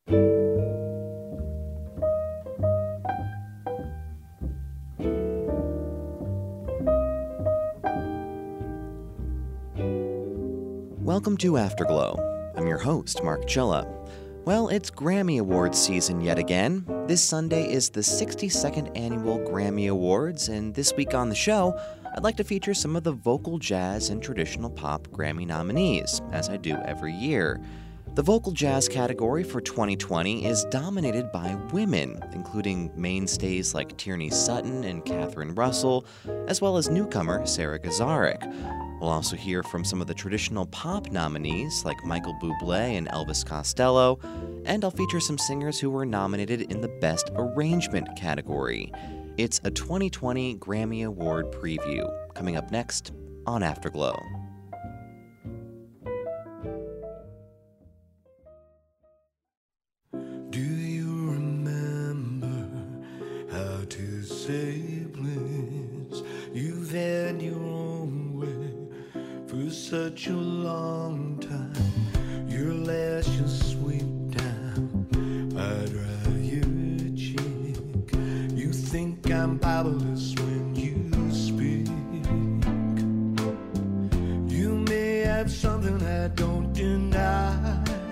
Welcome to Afterglow. I'm your host, Mark Chilla. Well, it's Grammy Awards season yet again. This Sunday is the 62nd Annual Grammy Awards, and this week on the show, I'd like to feature some of the vocal jazz and traditional pop Grammy nominees, as I do every year. The vocal jazz category for 2020 is dominated by women, including mainstays like Tierney Sutton and Catherine Russell, as well as newcomer Sarah Gazarek. We'll also hear from some of the traditional pop nominees like Michael Bublé and Elvis Costello, and I'll feature some singers who were nominated in the Best Arrangement category. It's a 2020 Grammy Award preview, coming up next on Afterglow. Do you remember how to say please? You've had your own way for such a long time. Your lashes sweep down, I dry your cheek. You think I'm powerless when you speak. You may have something I don't deny.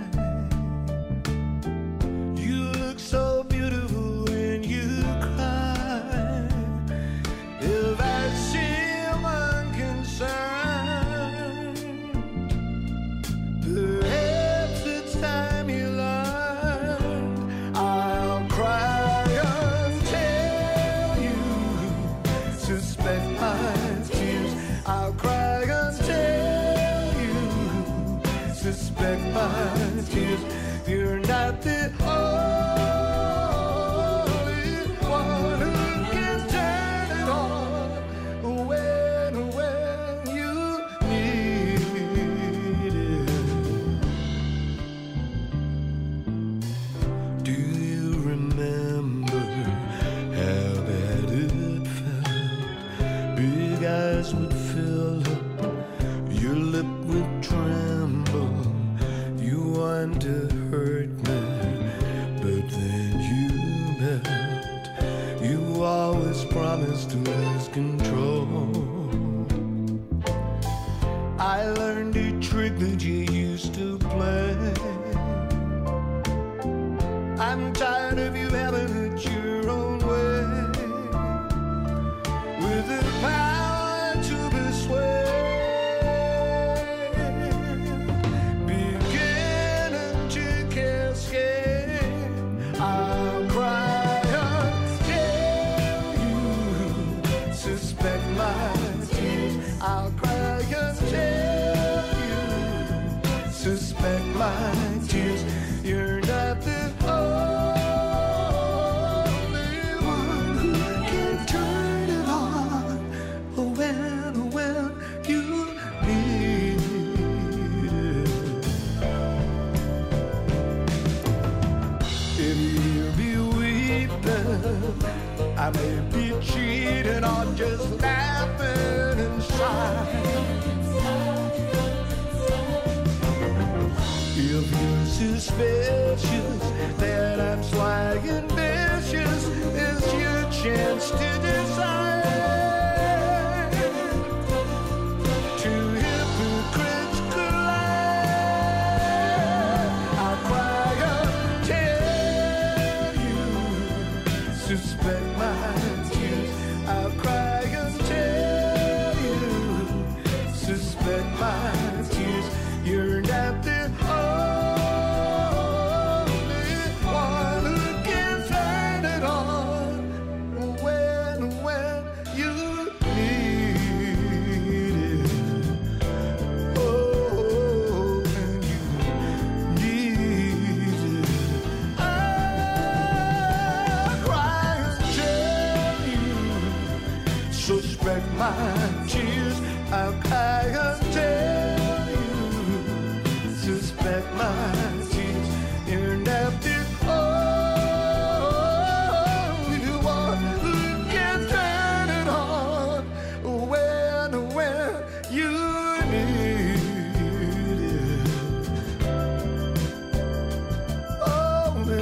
You look so beautiful when you cry. If I seem unconcerned, perhaps it's time you learned. I'll cry until you suspect my tears. I'll cry until you suspect my tears. You're not the only one who can turn it on when you need it. Do you remember how bad it felt? Big eyes would fill up, your lip would tremble. You want to hurt me, but then you melt. You always promised to lose control. I learned a trick that you used to play. I'm tired of you having it your own way, with the power to persuade, beginning to cascade. I'll cry until you suspect my tears. I'll cry until you suspect my tears. You're not the only one who can turn it on when you need it. If you be weeping, I may be cheating or just laughing inside. If you're suspicious that I'm swaging vicious, it's your chance to decide. Two hypocrites collide. I'll cry until you suspect my tears. I'll cry until you suspect my tears. You're not the only one who can turn it on when you need it. Oh, when you need it. I'll cry until you suspect my tears. I'll cry until you suspect my tears. You're not the only one who can turn it on when you need it. Oh,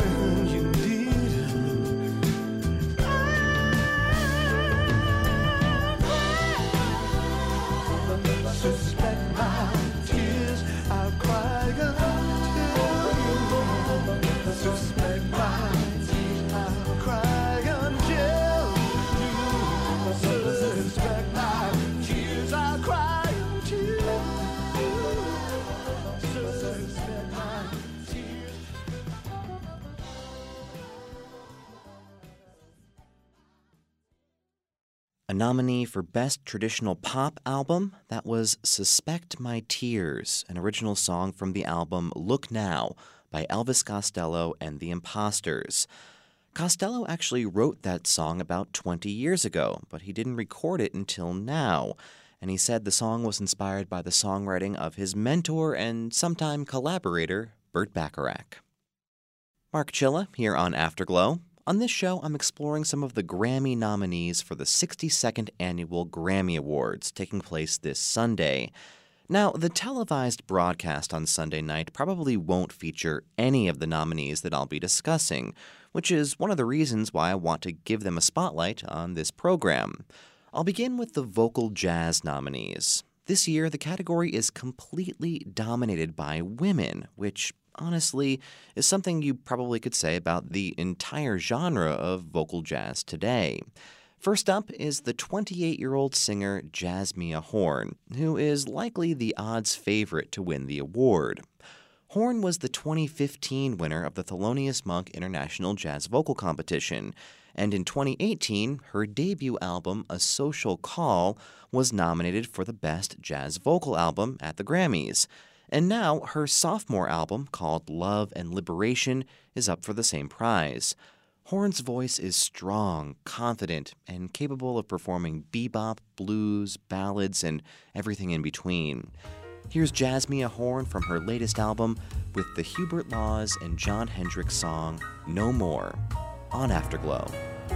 A nominee for Best Traditional Pop Album, that was Suspect My Tears, an original song from the album Look Now by Elvis Costello and the Imposters. Costello actually wrote that song about 20 years ago, but he didn't record it until now, and he said the song was inspired by the songwriting of his mentor and sometime collaborator, Burt Bacharach. Mark Chilla here on Afterglow. On this show, I'm exploring some of the Grammy nominees for the 62nd Annual Grammy Awards taking place this Sunday. Now, the televised broadcast on Sunday night probably won't feature any of the nominees that I'll be discussing, which is one of the reasons why I want to give them a spotlight on this program. I'll begin with the vocal jazz nominees. This year, the category is completely dominated by women, which honestly is something you probably could say about the entire genre of vocal jazz today. First up is the 28-year-old singer Jasmia Horn, who is likely the odds favorite to win the award. Horn was the 2015 winner of the Thelonious Monk International Jazz Vocal Competition, and in 2018, her debut album, A Social Call, was nominated for the Best Jazz Vocal Album at the Grammys. And now her sophomore album, called Love and Liberation, is up for the same prize. Horn's voice is strong, confident, and capable of performing bebop, blues, ballads, and everything in between. Here's Jasmia Horn from her latest album with the Hubert Laws and Jon Hendricks song, No More, on Afterglow.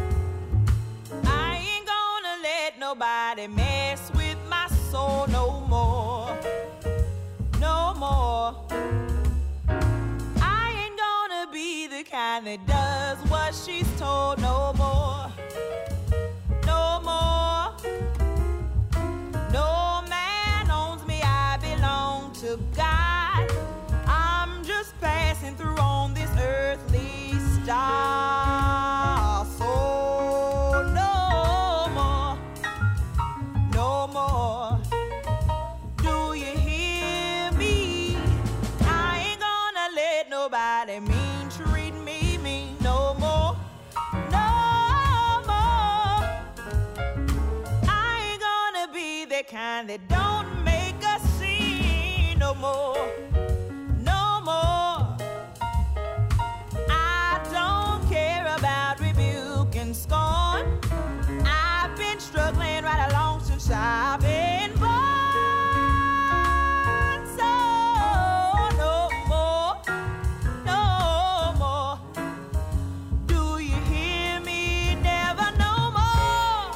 I ain't gonna let nobody mess with my soul no more. No more. I ain't gonna be the kind that does what she's told no more. No more. No man owns me, I belong to God. I'm just passing through on this earthly star. So no more. No more. Do you hear me? I ain't gonna let nobody mean treat me mean no more. No more. I ain't gonna be the kind that don't make a scene no more. No more. I don't care about rebuke and scorn. I've been struggling right along since I've been born. So no more, no more. Do you hear me? Never no more.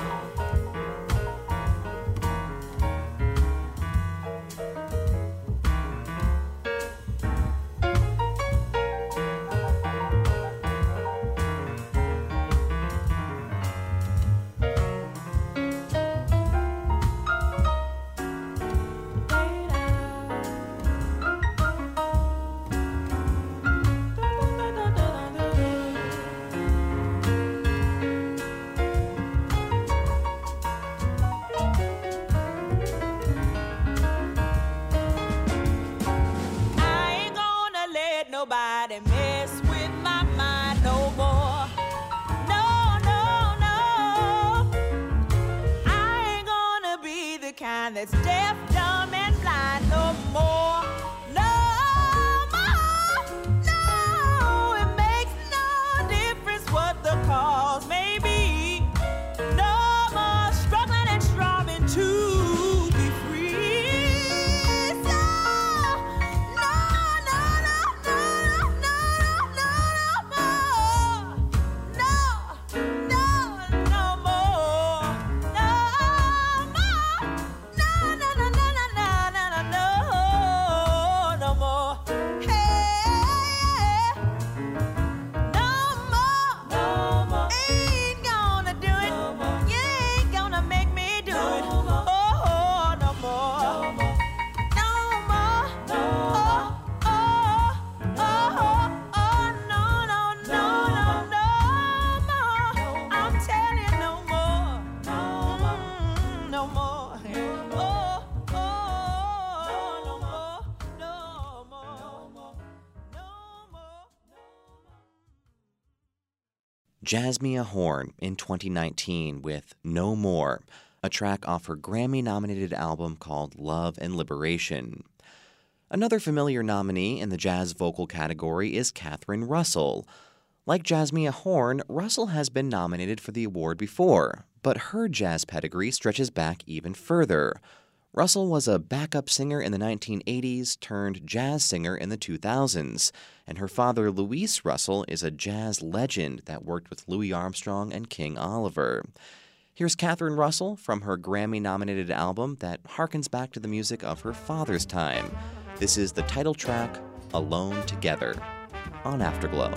Jasmia Horn in 2019 with No More, a track off her Grammy-nominated album called Love and Liberation. Another familiar nominee in the jazz vocal category is Catherine Russell. Like Jasmia Horn, Russell has been nominated for the award before, but her jazz pedigree stretches back even further. Russell was a backup singer in the 1980s turned jazz singer in the 2000s, and her father, Louis Russell, is a jazz legend that worked with Louis Armstrong and King Oliver. Here's Catherine Russell from her Grammy-nominated album that harkens back to the music of her father's time. This is the title track, Alone Together, on Afterglow.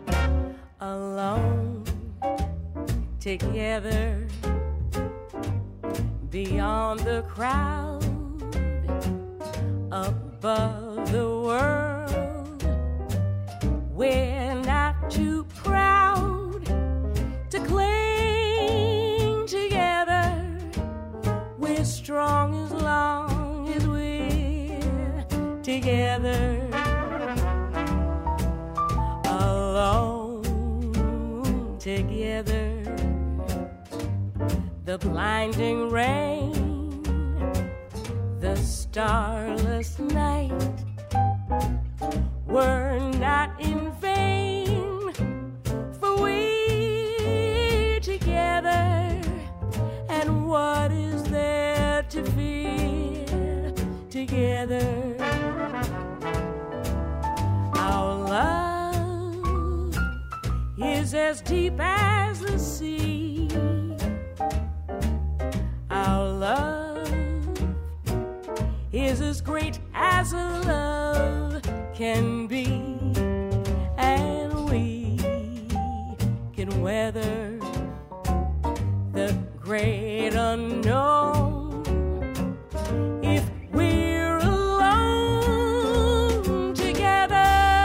Alone together beyond the crowd, above the world, we're not too proud to cling together. We're strong as long as we're together. Alone together, the blinding rain, the starless night were not in vain, for we're together, and what is there to fear together? Our love is as deep as the sea. Our love is as great as a love can be, and we can weather the great unknown if we're alone together.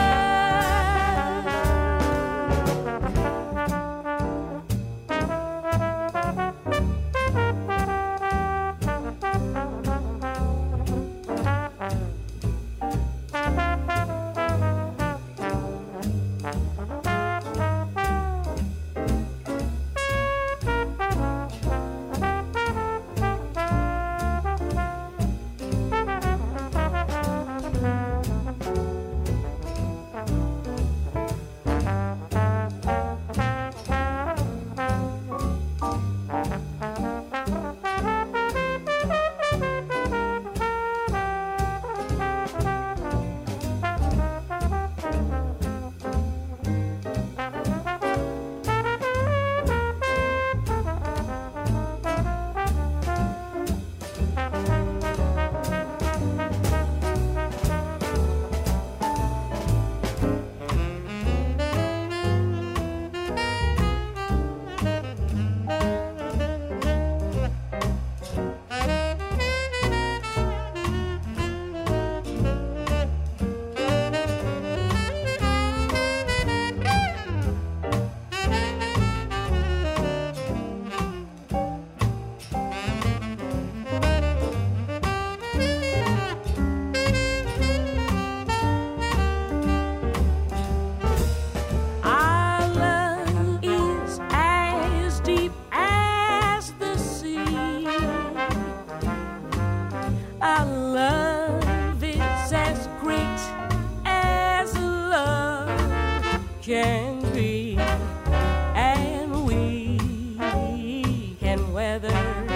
Can be, and we can weather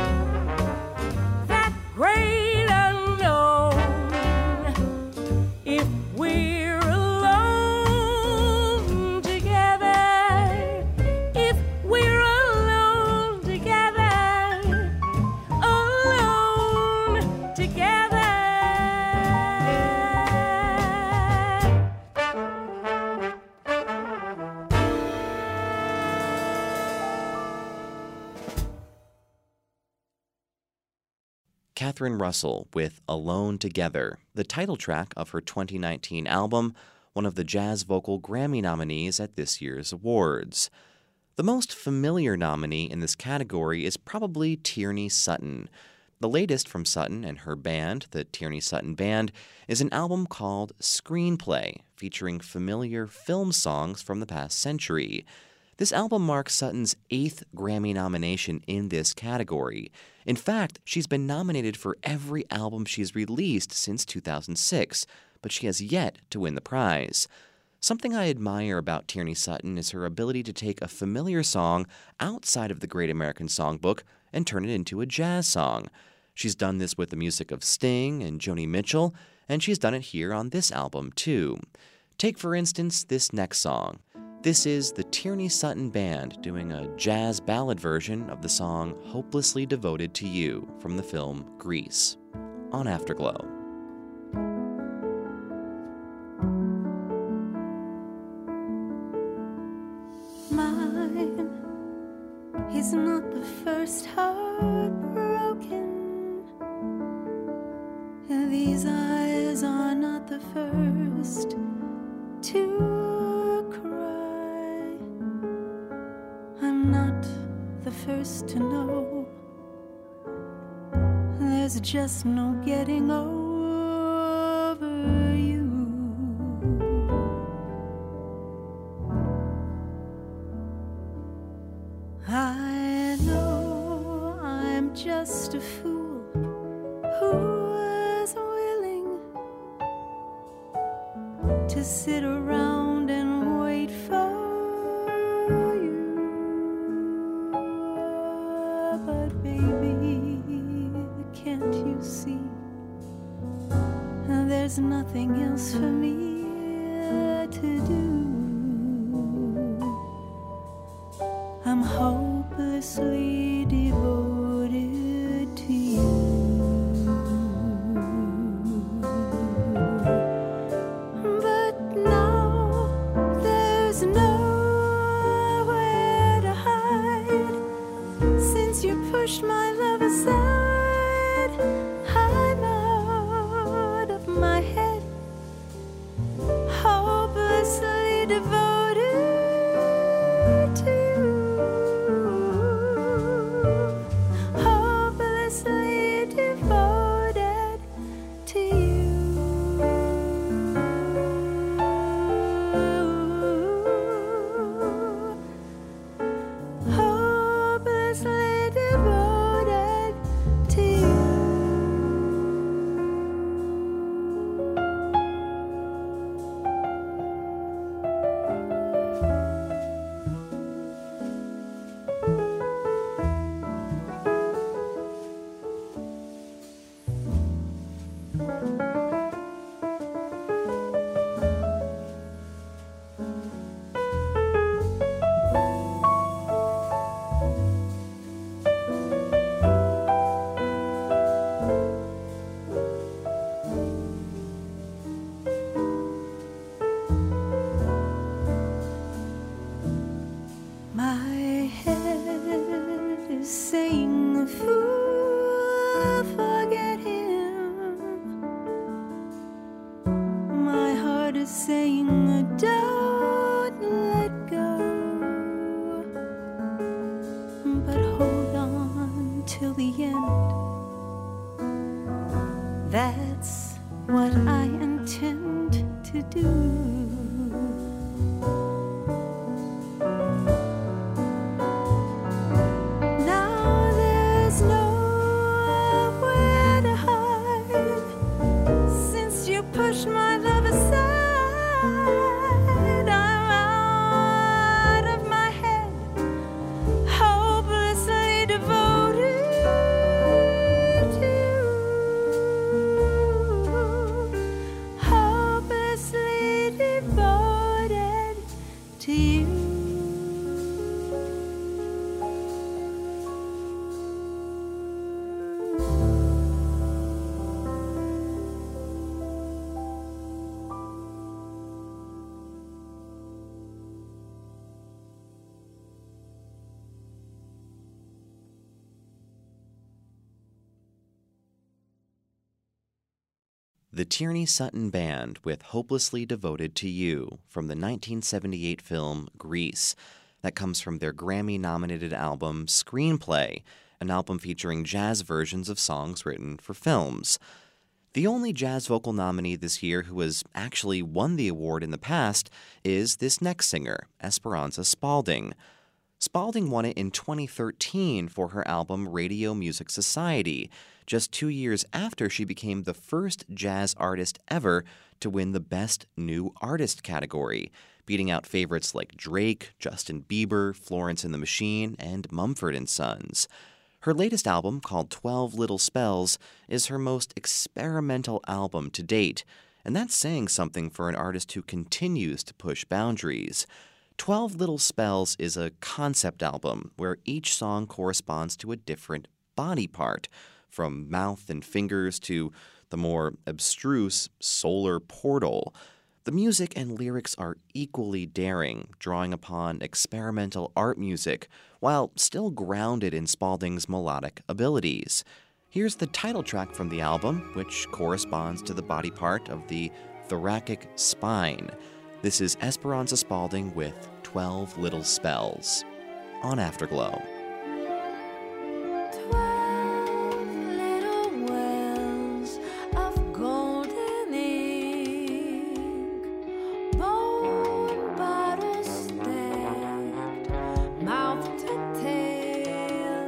that great unknown if we're alone together. If we're alone together, alone together. Catherine Russell with Alone Together, the title track of her 2019 album, one of the Jazz Vocal Grammy nominees at this year's awards. The most familiar nominee in this category is probably Tierney Sutton. The latest from Sutton and her band, the Tierney Sutton Band, is an album called Screenplay, featuring familiar film songs from the past century. This album marks Sutton's 8th Grammy nomination in this category. In fact, she's been nominated for every album she's released since 2006, but she has yet to win the prize. Something I admire about Tierney Sutton is her ability to take a familiar song outside of the Great American Songbook and turn it into a jazz song. She's done this with the music of Sting and Joni Mitchell, and she's done it here on this album, too. Take, for instance, this next song. This is the Tierney Sutton Band doing a jazz ballad version of the song Hopelessly Devoted to You from the film Grease on Afterglow. Mine is not the first heart broken. These eyes are not the first to cry. I'm not the first to know. There's just no getting over you. I know I'm just a fool who was willing to sit around and wait for you. But baby, can't you see? There's nothing else for me to do. I'm hopelessly devoted to you. But now there's nowhere to hide. Since you pushed my love aside, I'm out of my head, hopelessly devoted to you. Hopelessly devoted to you. Hopelessly devoted to you. My head is saying a fool, forget him. My heart is saying don't let go. But hold on till the end. That's what I intend to do. Now there's nowhere to hide. Since you pushed my love aside, I'm out of my head, hopelessly devoted to you. Hopelessly devoted to you. The Tierney Sutton Band with Hopelessly Devoted to You from the 1978 film Grease. That comes from their Grammy-nominated album Screenplay, an album featuring jazz versions of songs written for films. The only jazz vocal nominee this year who has actually won the award in the past is this next singer, Esperanza Spalding. Spalding won it in 2013 for her album Radio Music Society, just 2 years after she became the first jazz artist ever to win the Best New Artist category, beating out favorites like Drake, Justin Bieber, Florence and the Machine, and Mumford & Sons. Her latest album, called 12 Little Spells, is her most experimental album to date, and that's saying something for an artist who continues to push boundaries. 12 Little Spells is a concept album where each song corresponds to a different body part, from mouth and fingers to the more abstruse solar portal. The music and lyrics are equally daring, drawing upon experimental art music, while still grounded in Spalding's melodic abilities. Here's the title track from the album, which corresponds to the body part of the thoracic spine. This is Esperanza Spalding with 12 Little Spells on Afterglow. 12 little wells of golden ink, bone bottles stacked, mouth to tail,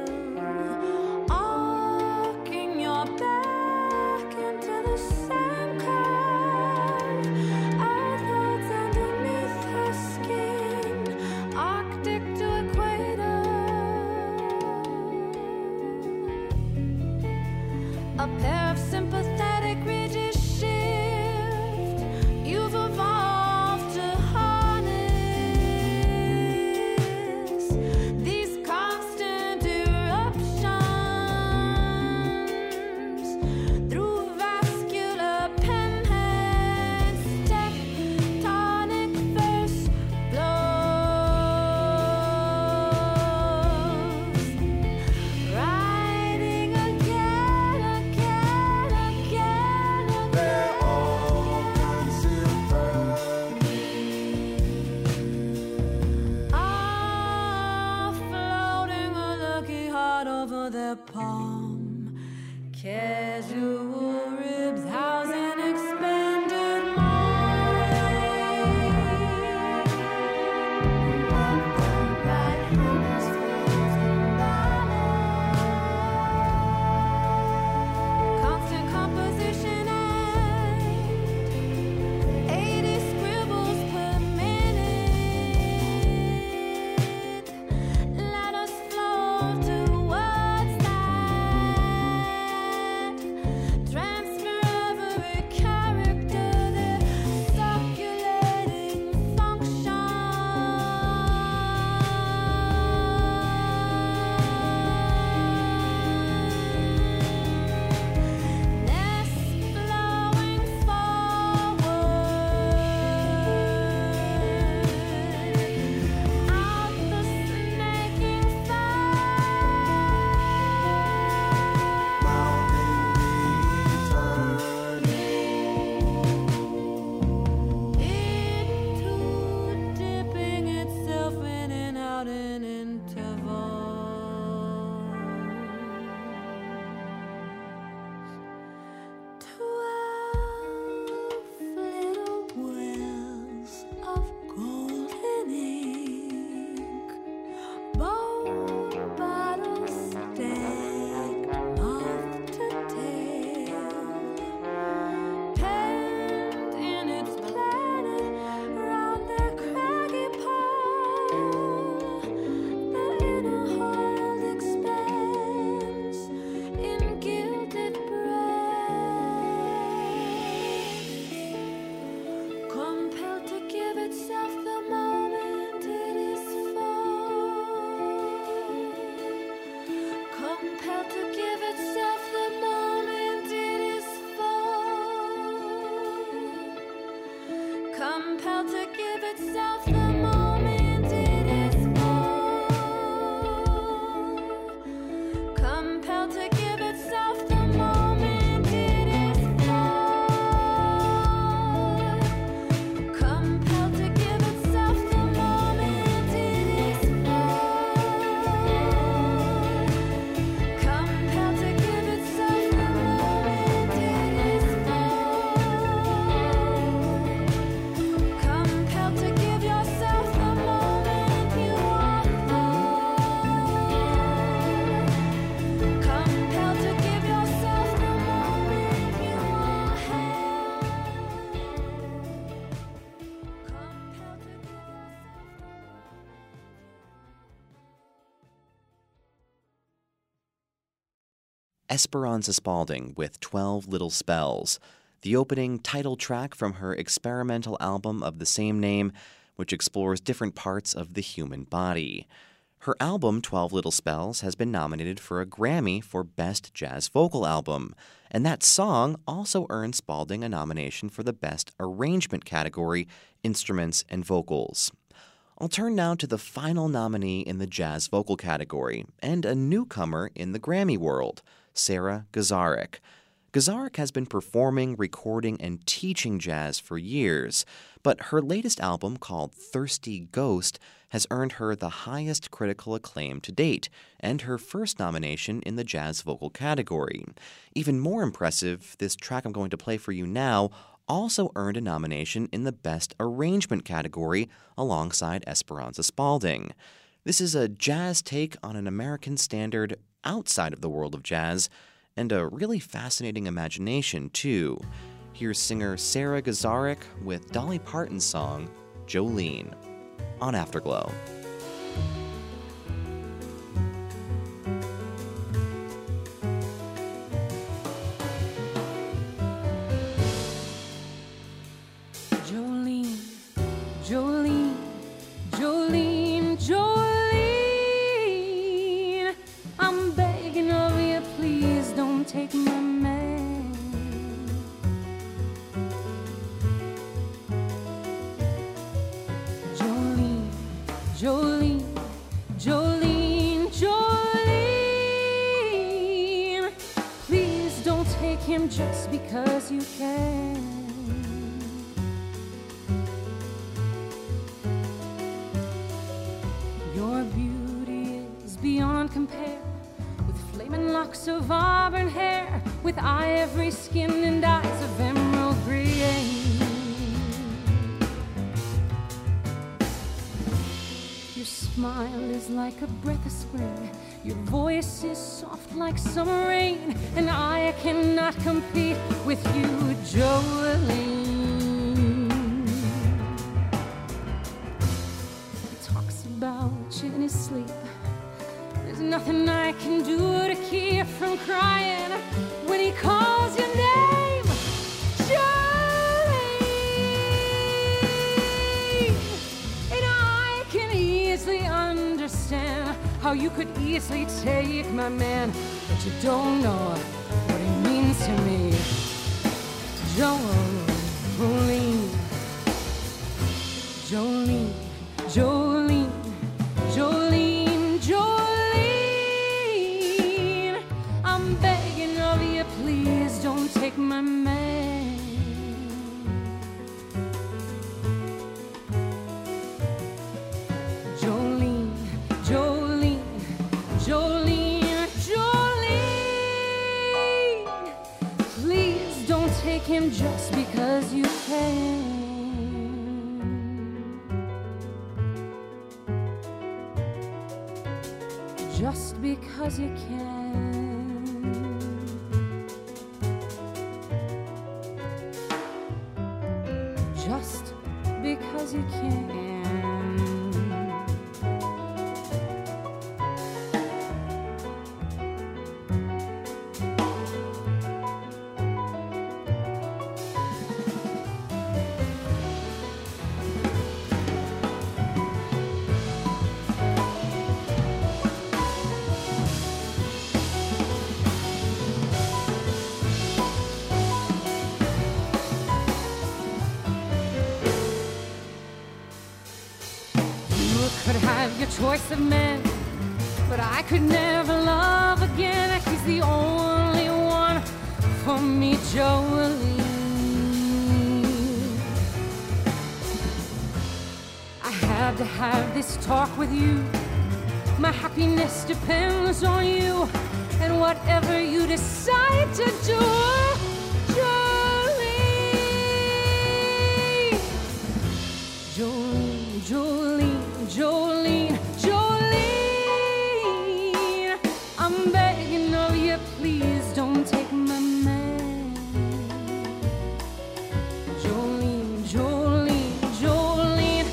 arcing your back into the sand cave, earthworms underneath her skin, Arctic to equator. A pair of sympathetic ridges shift. You've evolved to harness these constant eruptions through vascular penheads, tectonic first blows, riding again, again, again, They're all floating a lucky heart over their palm. Casual ribs housing expanded mind. Right hemispheres combined. Constant composition and 80 scribbles per minute. Let us flow towards that Esperanza Spalding with 12 Little Spells, the opening title track from her experimental album of the same name, which explores different parts of the human body. Her album, 12 Little Spells, has been nominated for a Grammy for Best Jazz Vocal Album, and that song also earned Spalding a nomination for the Best Arrangement category, Instruments and Vocals. I'll turn now to the final nominee in the jazz vocal category, and a newcomer in the Grammy world, Sara Gazarek. Gazarek has been performing, recording, and teaching jazz for years, but her latest album, called Thirsty Ghost, has earned her the highest critical acclaim to date, and her first nomination in the jazz vocal category. Even more impressive, this track I'm going to play for you now also earned a nomination in the Best Arrangement category alongside Esperanza Spalding. This is a jazz take on an American standard outside of the world of jazz, and a really fascinating imagination, too. Here's singer Sara Gazarek with Dolly Parton's song, Jolene, on Afterglow. Jolene, Jolene, Jolene, Jolene, I'm begging of you, please don't take my man. Jolene, Jolene, Jolene, Jolene, please don't take him just because you can. Your beauty is beyond compare, with flaming locks of auburn hair, with ivory skin and eyes of emerald green. Your smile is like a breath of spring, your voice is soft like summer rain, and I cannot compete with you, Jolene. About you in his sleep. There's nothing I can do to keep from crying when he calls your name, Jolene. And I can easily understand how you could easily take my man, but you don't know what he means to me, Jolene, Jolene, Jolene. Jolene, Jolene, I'm begging of you, please don't take my man. Jolene, Jolene, Jolene, Jolene, please don't take him just because you can. Just because you can. Just because you can. Your choice of men, but I could never love again. He's the only one for me, Jolene. I had to have this talk with you. My happiness depends on you, and whatever you decide to do, Jolene, Jolene, Jolene, Jolene, Jolene, I'm begging of you, please don't take my man. Jolene, Jolene, Jolene,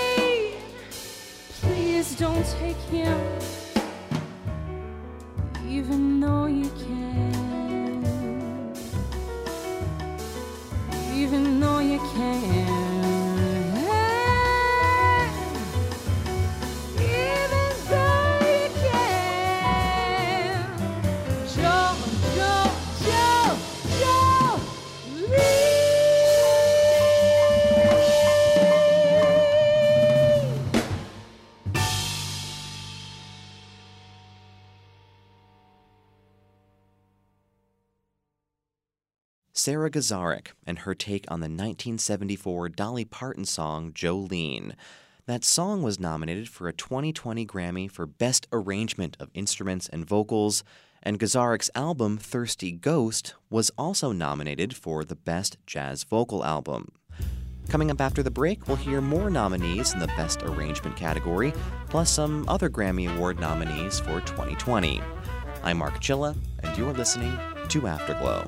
Jolene, please don't take him. even though you can, even though you can. Sarah Gazarek and her take on the 1974 Dolly Parton song Jolene. That song was nominated for a 2020 Grammy for Best Arrangement of Instruments and Vocals, and Gazarek's album Thirsty Ghost was also nominated for the Best Jazz Vocal Album. Coming up after the break, we'll hear more nominees in the Best Arrangement category, plus some other Grammy Award nominees for 2020. I'm Mark Chilla, and you're listening to Afterglow.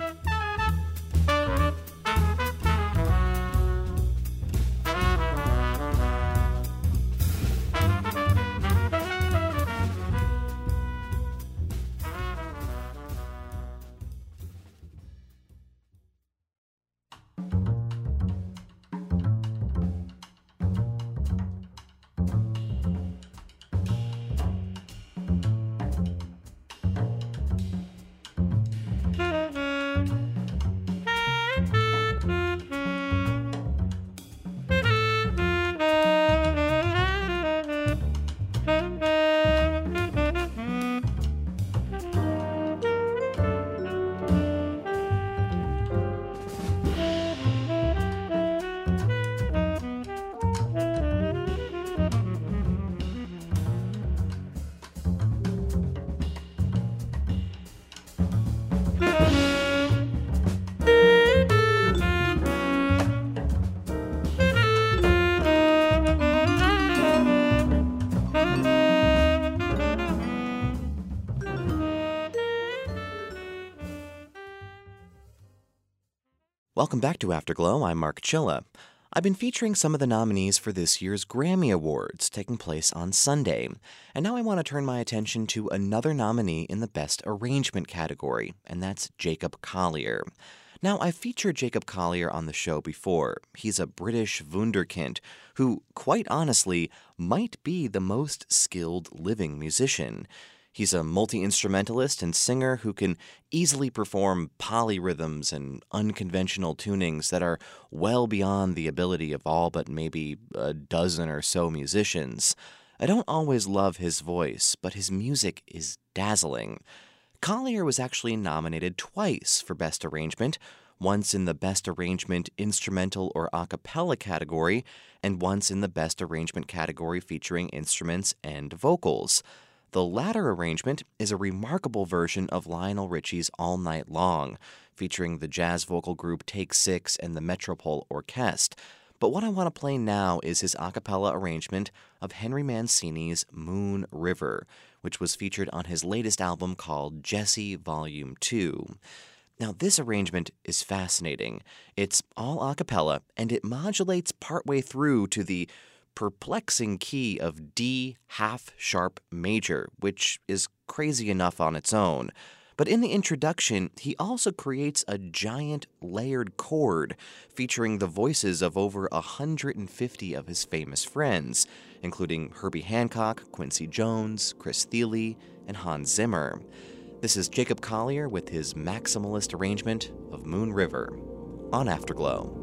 Welcome back to Afterglow. I'm Mark Chilla. I've been featuring some of the nominees for this year's Grammy Awards, taking place on Sunday. And now I want to turn my attention to another nominee in the Best Arrangement category, and that's Jacob Collier. Now, I've featured Jacob Collier on the show before. He's a British wunderkind who, quite honestly, might be the most skilled living musician. He's a multi-instrumentalist and singer who can easily perform polyrhythms and unconventional tunings that are well beyond the ability of all but maybe a dozen or so musicians. I don't always love his voice, but his music is dazzling. Collier was actually nominated twice for Best Arrangement, once in the Best Arrangement Instrumental or A Cappella category, and once in the Best Arrangement category featuring instruments and vocals. The latter arrangement is a remarkable version of Lionel Richie's All Night Long, featuring the jazz vocal group Take Six and the Metropole Orchestre. But what I want to play now is his a cappella arrangement of Henry Mancini's Moon River, which was featured on his latest album called Jesse Volume 2. Now, this arrangement is fascinating. It's all a cappella, and it modulates partway through to the perplexing key of D half sharp major, which is crazy enough on its own. But in the introduction, he also creates a giant layered chord featuring the voices of over 150 of his famous friends, including Herbie Hancock, Quincy Jones, Chris Thile, and Hans Zimmer. This is Jacob Collier with his maximalist arrangement of Moon River on Afterglow.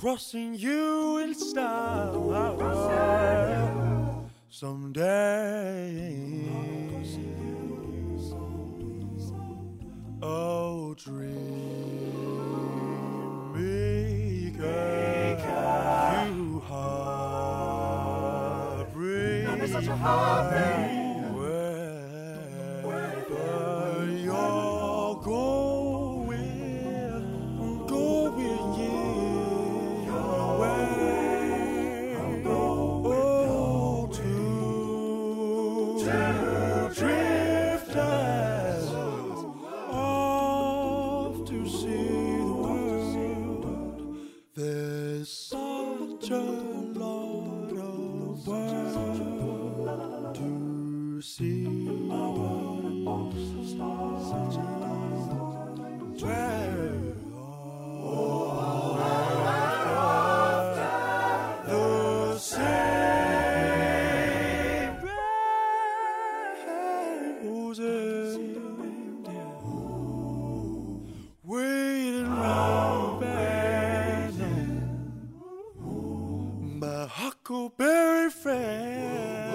crossing you in style someday. Oh, dream maker, you heartbreaker. Don't be such a heartbreaker. Wherever you're going, I'm going your way. Oh, two drifters off to see the world. There's such a lot of world to see. Huckleberry friend.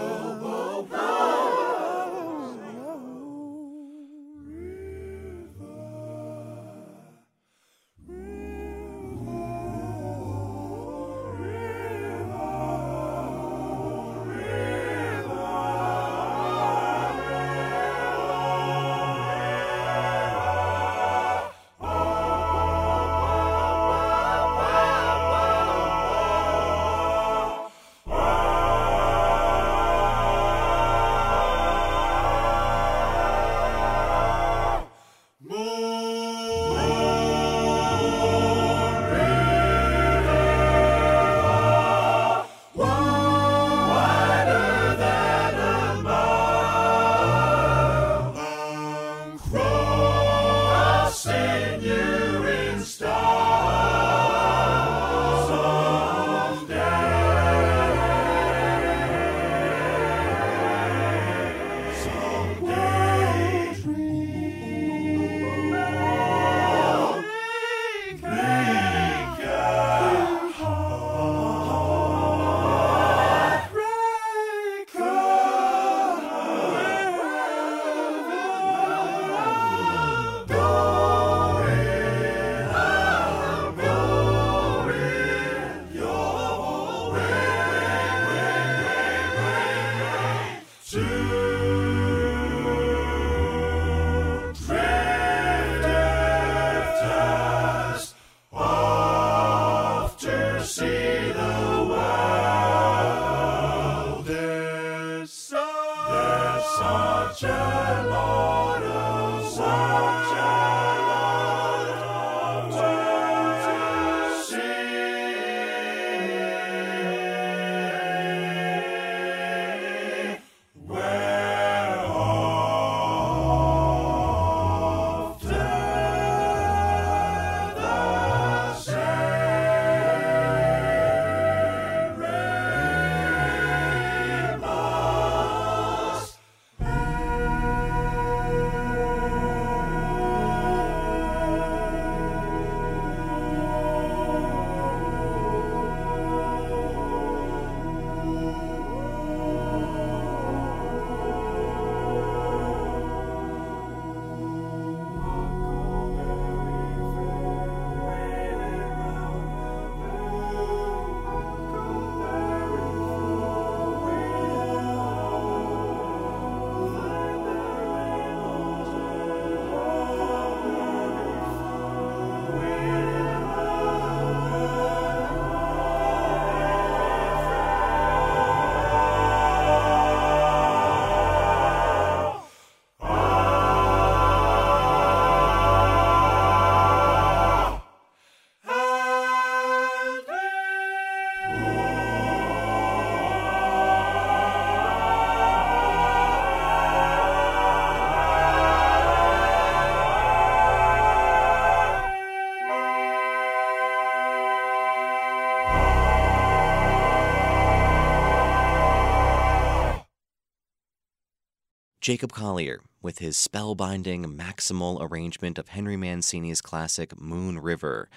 Jacob Collier, with his spellbinding maximal arrangement of Henry Mancini's classic Moon River.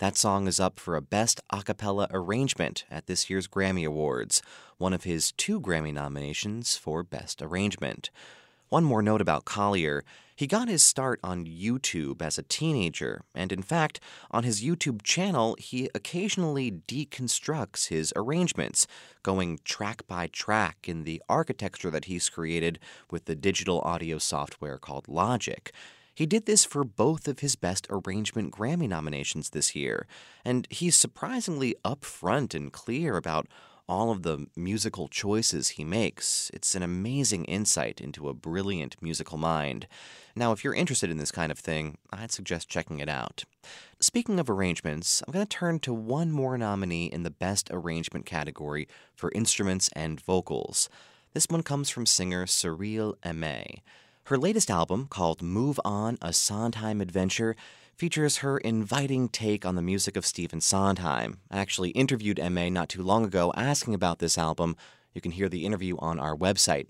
That song is up for a Best A Cappella Arrangement at this year's Grammy Awards, one of his 2 Grammy nominations for Best Arrangement. One more note about Collier. He got his start on YouTube as a teenager, and in fact, on his YouTube channel, he occasionally deconstructs his arrangements, going track by track in the architecture that he's created with the digital audio software called Logic. He did this for both of his Best Arrangement Grammy nominations this year, and he's surprisingly upfront and clear about all of the musical choices he makes. It's an amazing insight into a brilliant musical mind. Now, if you're interested in this kind of thing, I'd suggest checking it out. Speaking of arrangements, I'm going to turn to one more nominee in the Best Arrangement category for instruments and vocals. This one comes from singer Cyrille Aimé. Her latest album, called Move On, A Sondheim Adventure, features her inviting take on the music of Stephen Sondheim. I actually interviewed Aimé not too long ago asking about this album. You can hear the interview on our website,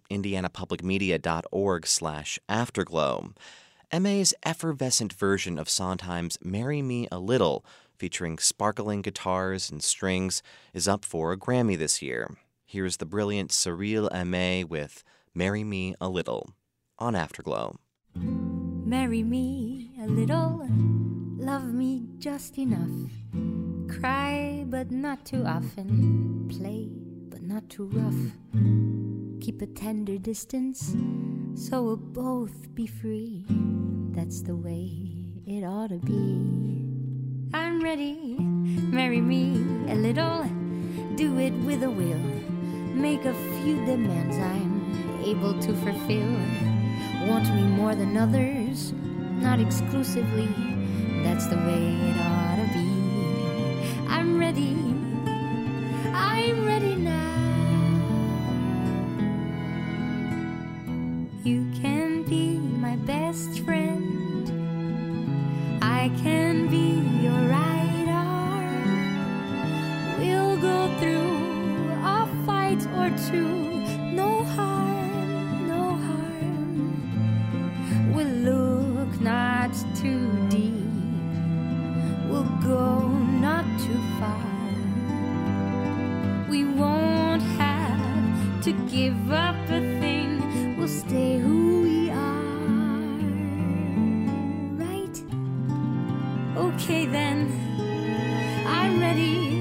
indianapublicmedia.org/afterglow. Aimé's effervescent version of Sondheim's Marry Me a Little, featuring sparkling guitars and strings, is up for a Grammy this year. Here's the brilliant Cyrille Aimé with Marry Me a Little on Afterglow. Marry me a little, love me just enough. Cry but not too often, play but not too rough. Keep a tender distance so we'll both be free. That's the way it ought to be. I'm ready, marry me a little, do it with a will. Make a few demands I'm able to fulfill. Want me more than others, not exclusively. That's the way it ought to be. I'm ready now. You can be my best friend, I can be your right arm. We'll go through a fight or two, no harm. We'll look not too deep, we'll go not too far. We won't have to give up a thing, we'll stay who we are. Right? Okay then, I'm ready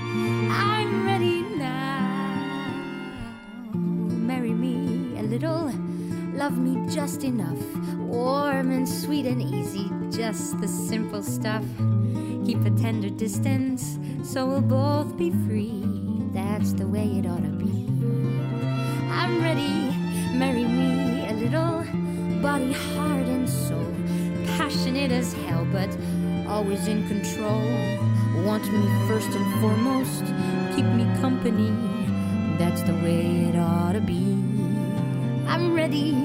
now. Marry me a little, love me just enough. Warm and sweet and easy, just the simple stuff. Keep a tender distance so we'll both be free. That's the way it ought to be. I'm ready, marry me a little. Body, heart and soul, passionate as hell but always in control. Want me first and foremost, keep me company. That's the way it ought to be. I'm ready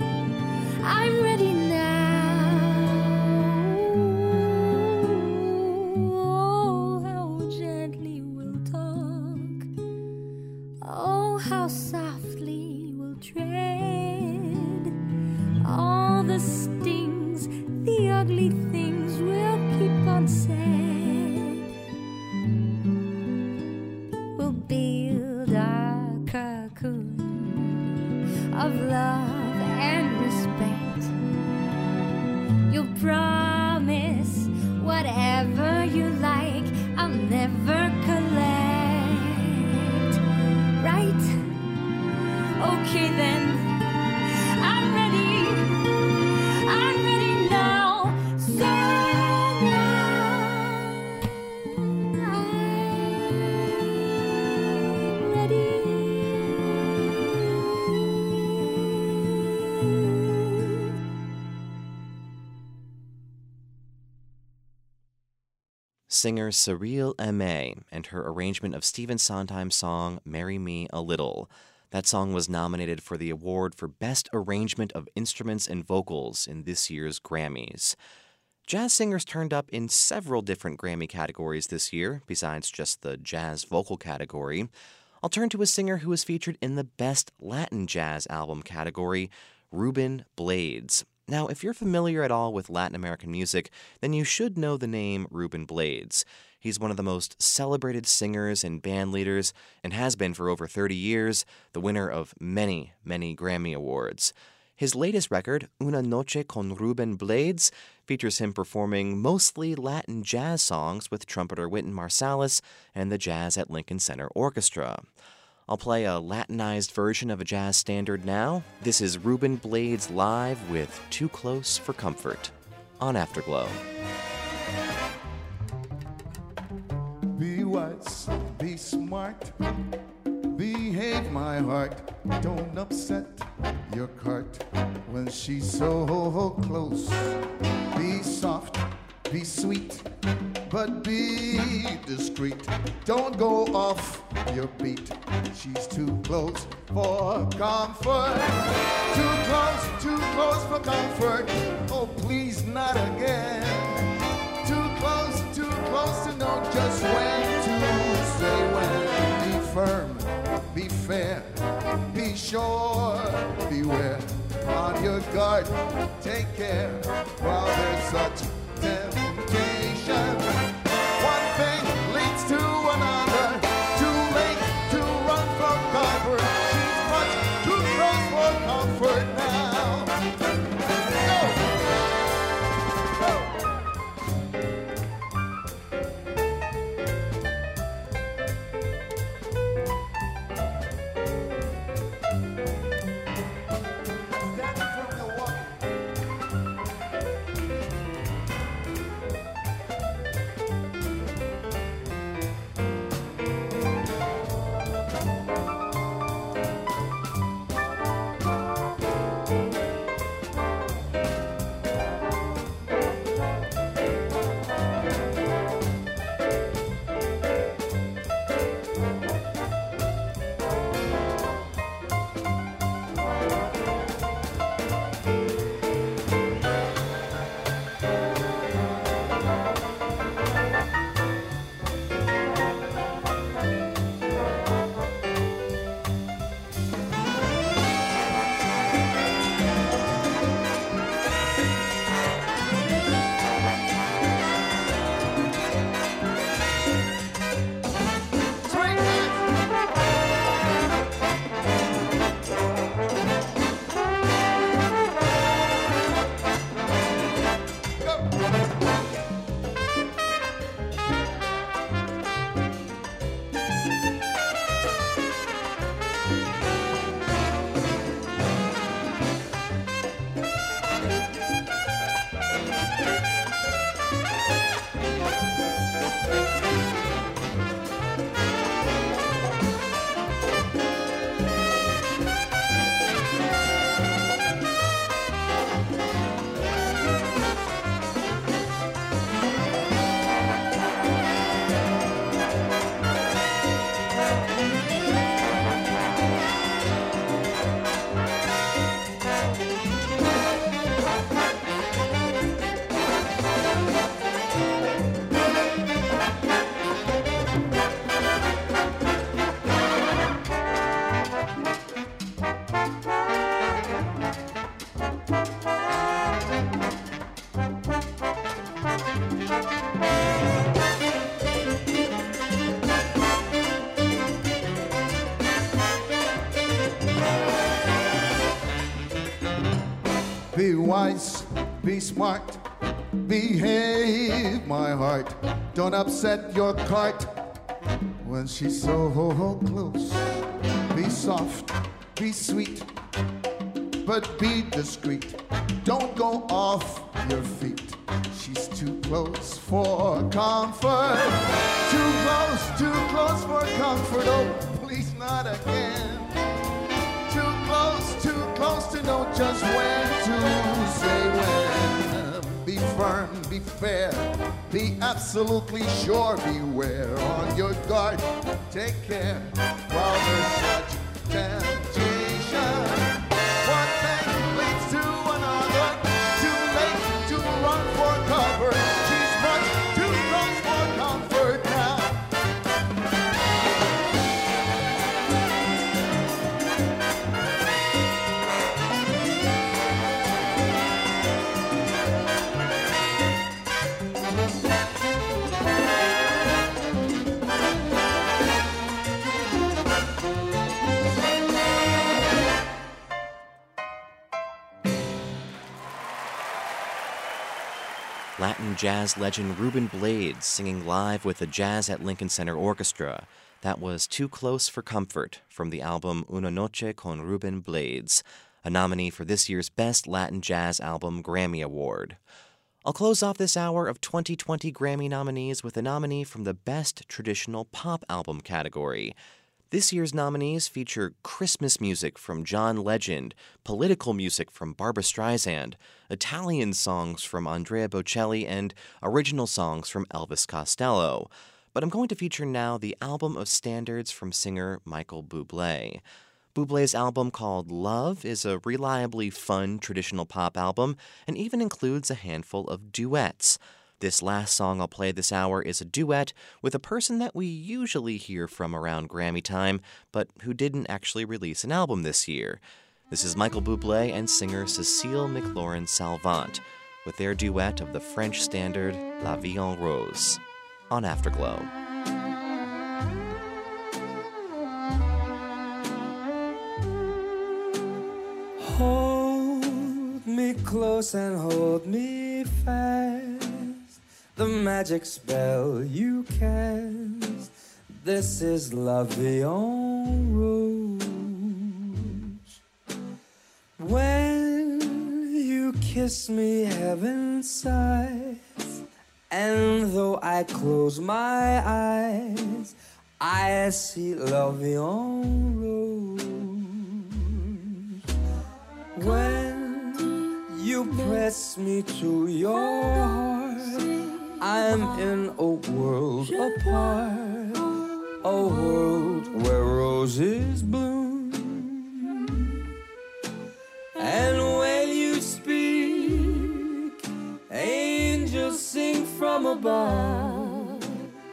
now. Oh, how gently we'll talk. Oh, how softly we'll tread. All the stings, the ugly things we'll keep unsaid. We'll build our cocoon of love and respect. You'll promise whatever you like, I'll never collect. Right? Okay then, I'm ready now. So now I'm ready. Singer Cyrille Aimé and her arrangement of Stephen Sondheim's song Marry Me a Little. That song was nominated for the award for Best Arrangement of Instruments and Vocals in this year's Grammys. Jazz singers turned up in several different Grammy categories this year, besides just the jazz vocal category. I'll turn to a singer who was featured in the Best Latin Jazz Album category, Ruben Blades. Now, if you're familiar at all with Latin American music, then you should know the name Ruben Blades. He's one of the most celebrated singers and band leaders and has been for over 30 years, the winner of many, many Grammy Awards. His latest record, Una Noche con Ruben Blades, features him performing mostly Latin jazz songs with trumpeter Wynton Marsalis and the Jazz at Lincoln Center Orchestra. I'll play a Latinized version of a jazz standard now. This is Ruben Blades live with Too Close for Comfort on Afterglow. Be wise, be smart, behave my heart. Don't upset your cart when she's so close. Be soft, be sweet, but be discreet. Don't go off your beat. She's too close for comfort. Too close for comfort. Oh, please, not again. Too close to know just when to say when. Be firm, be fair, be sure, beware. On your guard, take care while there's such temptation. One thing leads to another. Too late to run from comfort. She's much too close for comfort now. Be wise, be smart, behave my heart. Don't upset your cart when she's so close. Be soft, be sweet, but be discreet. Don't go off your feet. She's too close for comfort. Too close for comfort. Oh, please not again. Too close to know just when to say when. Be firm, be fair, be absolutely sure. Beware, on your guard, take care while there's such temptation. One thing leads to another. Too late to run for cover. She's much too close for comfort now. Latin jazz legend Ruben Blades singing live with the Jazz at Lincoln Center Orchestra. That was Too Close for Comfort from the album Una Noche con Ruben Blades, a nominee for this year's Best Latin Jazz Album Grammy Award. I'll close off this hour of 2020 Grammy nominees with a nominee from the Best Traditional Pop Album category. This year's nominees feature Christmas music from John Legend, political music from Barbra Streisand, Italian songs from Andrea Bocelli, and original songs from Elvis Costello. But I'm going to feature now the album of standards from singer Michael Bublé. Bublé's album called Love is a reliably fun traditional pop album and even includes a handful of duets. This last song I'll play this hour is a duet with a person that we usually hear from around Grammy time, but who didn't actually release an album this year. This is Michael Bublé and singer Cécile McLorin-Salvant with their duet of the French standard La Vie en Rose on Afterglow. Hold me close and hold me fast. The magic spell you cast. This is La Vie en Rose. When you kiss me, heaven sighs. And though I close my eyes, I see La Vie en Rose. When you press me to your heart, I'm in a world apart, a world where roses bloom. And when you speak, angels sing from above.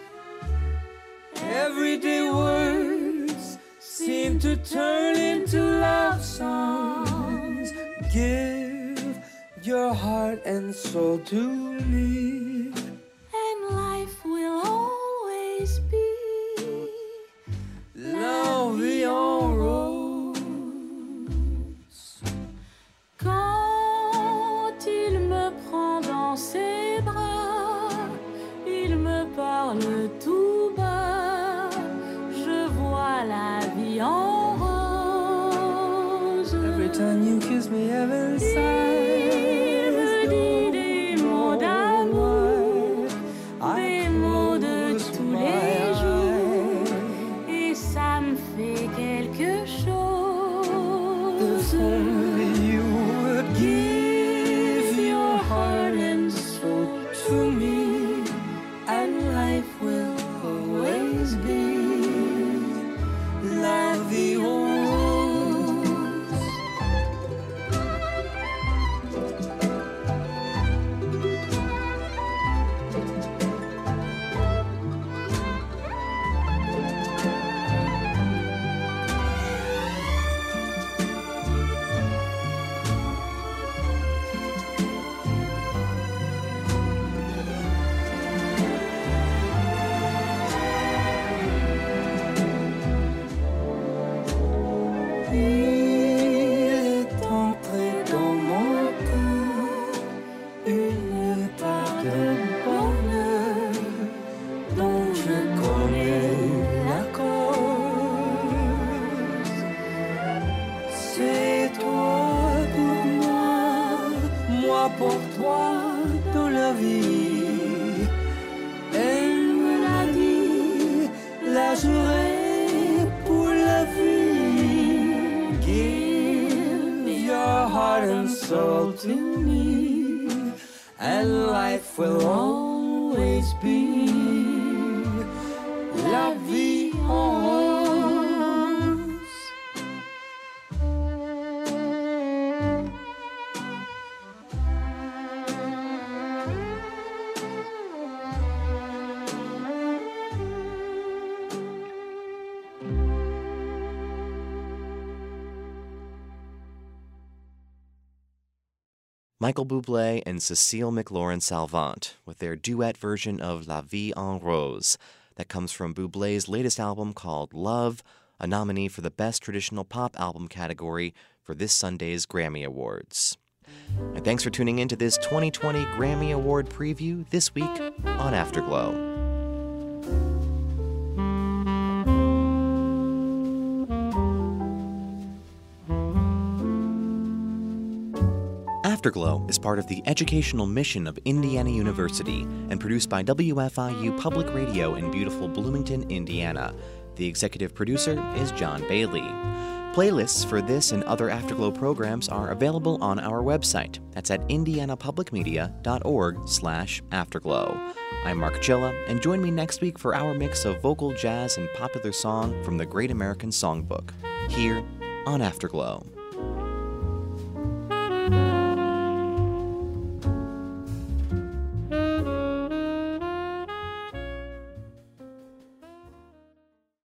Everyday words seem to turn into love songs. Give your heart and soul to me, and life will always be La Vie en Rose. Quand il me prend dans ses bras, il me parle tout bas, je vois la vie en rose. Every time you kiss me, heaven sighs. Pour toi dans la vie, elle me l'a dit, la jouerai pour la vie. Give your heart and soul to me, and life will always be La Vie en Rose. Michael Bublé and Cécile McLorin-Salvant with their duet version of La Vie en Rose. That comes from Bublé's latest album called Love, a nominee for the Best Traditional Pop Album category for this Sunday's Grammy Awards. And thanks for tuning in to this 2020 Grammy Award preview this week on Afterglow. Afterglow is part of the educational mission of Indiana University and produced by WFIU Public Radio in beautiful Bloomington, Indiana. The executive producer is John Bailey. Playlists for this and other Afterglow programs are available on our website. That's at indianapublicmedia.org/afterglow. I'm Mark Chilla, and join me next week for our mix of vocal jazz and popular song from the Great American Songbook, here on Afterglow.